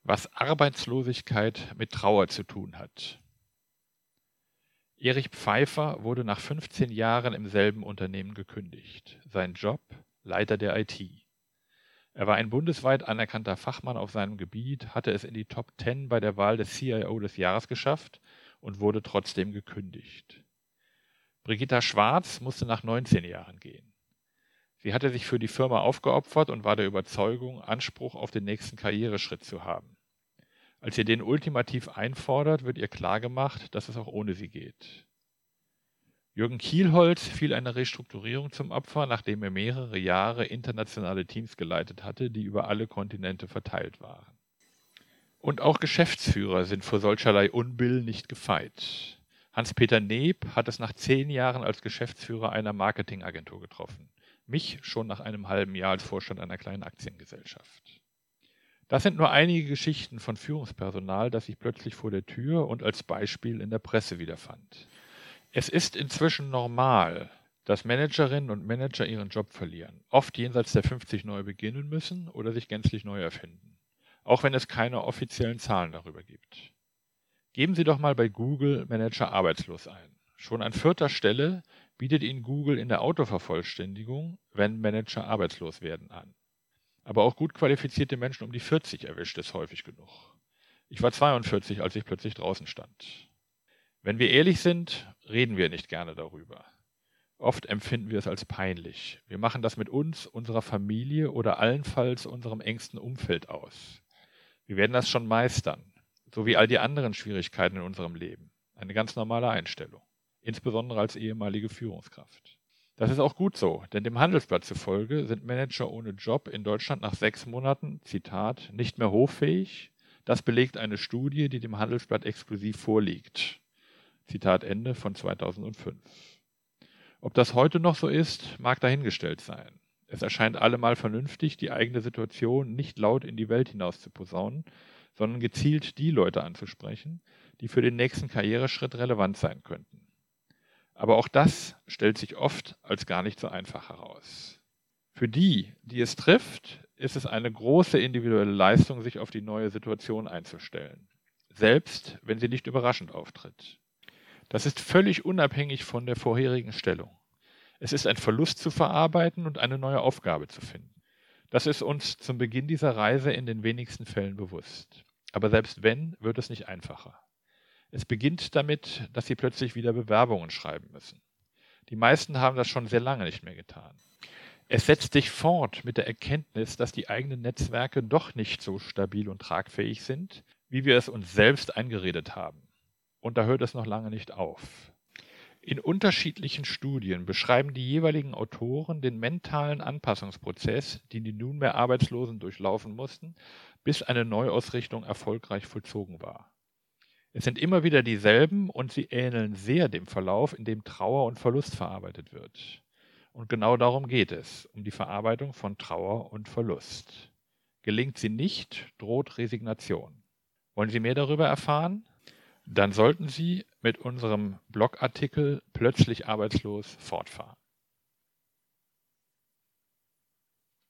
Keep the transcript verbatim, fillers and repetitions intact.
Was Arbeitslosigkeit mit Trauer zu tun hat. Erich Pfeiffer wurde nach fünfzehn Jahren im selben Unternehmen gekündigt. Sein Job: Leiter der I T. Er war ein bundesweit anerkannter Fachmann auf seinem Gebiet, hatte es in die Top zehn bei der Wahl des C I O des Jahres geschafft und wurde trotzdem gekündigt. Brigitta Schwarz musste nach neunzehn Jahren gehen. Sie hatte sich für die Firma aufgeopfert und war der Überzeugung, Anspruch auf den nächsten Karriereschritt zu haben. Als ihr den ultimativ einfordert, wird ihr klargemacht, dass es auch ohne sie geht. Jürgen Kielholz fiel einer Restrukturierung zum Opfer, nachdem er mehrere Jahre internationale Teams geleitet hatte, die über alle Kontinente verteilt waren. Und auch Geschäftsführer sind vor solcherlei Unbill nicht gefeit. Hans-Peter Neeb hat es nach zehn Jahren als Geschäftsführer einer Marketingagentur getroffen. Mich schon nach einem halben Jahr als Vorstand einer kleinen Aktiengesellschaft. Das sind nur einige Geschichten von Führungspersonal, das sich plötzlich vor der Tür und als Beispiel in der Presse wiederfand. Es ist inzwischen normal, dass Managerinnen und Manager ihren Job verlieren, oft jenseits der fünfzig neu beginnen müssen oder sich gänzlich neu erfinden, auch wenn es keine offiziellen Zahlen darüber gibt. Geben Sie doch mal bei Google Manager arbeitslos ein. Schon an vierter Stelle bietet Ihnen Google in der Autovervollständigung, wenn Manager arbeitslos werden, an. Aber auch gut qualifizierte Menschen um die vierzig erwischt es häufig genug. Ich war zweiundvierzig, als ich plötzlich draußen stand. Wenn wir ehrlich sind, reden wir nicht gerne darüber. Oft empfinden wir es als peinlich. Wir machen das mit uns, unserer Familie oder allenfalls unserem engsten Umfeld aus. Wir werden das schon meistern, so wie all die anderen Schwierigkeiten in unserem Leben. Eine ganz normale Einstellung, insbesondere als ehemalige Führungskraft. Das ist auch gut so, denn dem Handelsblatt zufolge sind Manager ohne Job in Deutschland nach sechs Monaten, Zitat, nicht mehr hoffähig. Das belegt eine Studie, die dem Handelsblatt exklusiv vorliegt. Zitat Ende von zweitausendfünf. Ob das heute noch so ist, mag dahingestellt sein. Es erscheint allemal vernünftig, die eigene Situation nicht laut in die Welt hinaus zu posaunen, sondern gezielt die Leute anzusprechen, die für den nächsten Karriereschritt relevant sein könnten. Aber auch das stellt sich oft als gar nicht so einfach heraus. Für die, die es trifft, ist es eine große individuelle Leistung, sich auf die neue Situation einzustellen, selbst wenn sie nicht überraschend auftritt. Das ist völlig unabhängig von der vorherigen Stellung. Es ist ein Verlust zu verarbeiten und eine neue Aufgabe zu finden. Das ist uns zum Beginn dieser Reise in den wenigsten Fällen bewusst. Aber selbst wenn, wird es nicht einfacher. Es beginnt damit, dass Sie plötzlich wieder Bewerbungen schreiben müssen. Die meisten haben das schon sehr lange nicht mehr getan. Es setzt sich fort mit der Erkenntnis, dass die eigenen Netzwerke doch nicht so stabil und tragfähig sind, wie wir es uns selbst eingeredet haben. Und da hört es noch lange nicht auf. In unterschiedlichen Studien beschreiben die jeweiligen Autoren den mentalen Anpassungsprozess, den die nunmehr Arbeitslosen durchlaufen mussten, bis eine Neuausrichtung erfolgreich vollzogen war. Es sind immer wieder dieselben und sie ähneln sehr dem Verlauf, in dem Trauer und Verlust verarbeitet wird. Und genau darum geht es, um die Verarbeitung von Trauer und Verlust. Gelingt sie nicht, droht Resignation. Wollen Sie mehr darüber erfahren? Dann sollten Sie mit unserem Blogartikel Plötzlich arbeitslos fortfahren.